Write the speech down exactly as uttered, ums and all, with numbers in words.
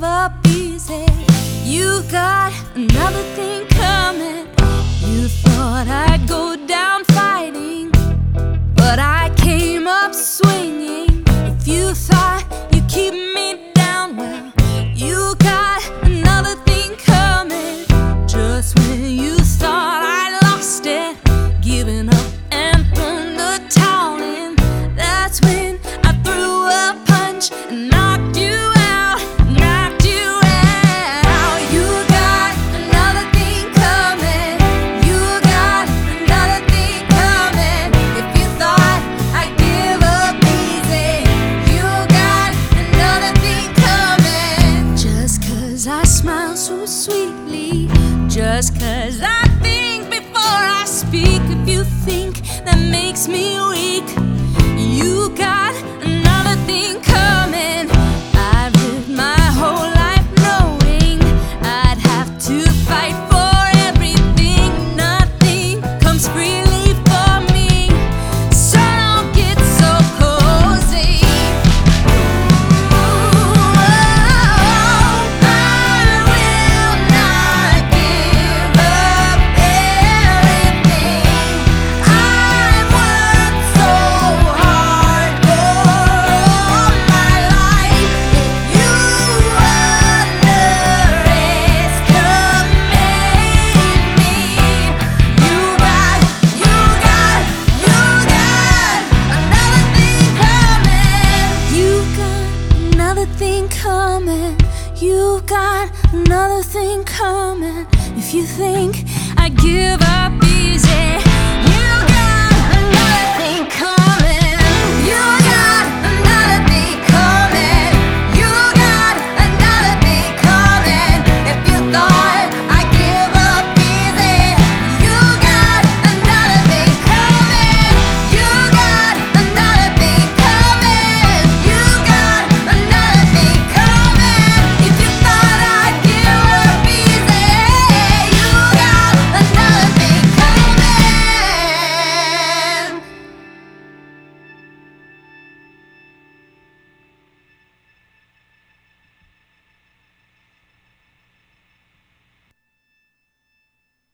up easy. You got another thing coming. You thought I'd go down fighting, but I came up swinging. If you thought you'd keep me down, well, you got another thing coming. Just when you thought I lost it, giving up and thrown the towel in, that's when I threw a punch and knocked you out, knocked you out. You got another thing coming. You got another thing coming. If you thought I'd give up easy, you got another thing coming. Just 'cause I smile so sweetly, just 'cause I think before I speak. If you think that makes me weak, you got another thing coming. I've lived my whole life knowing I'd have to fight for everything. Nothing comes freely for me, so don't get so cozy. Ooh, I will not give up everything I've worked so hard for all my life. If you underestimate me, you got, you got, you got another thing coming. You got another thing coming. You got another thing coming. If you think I give up easy,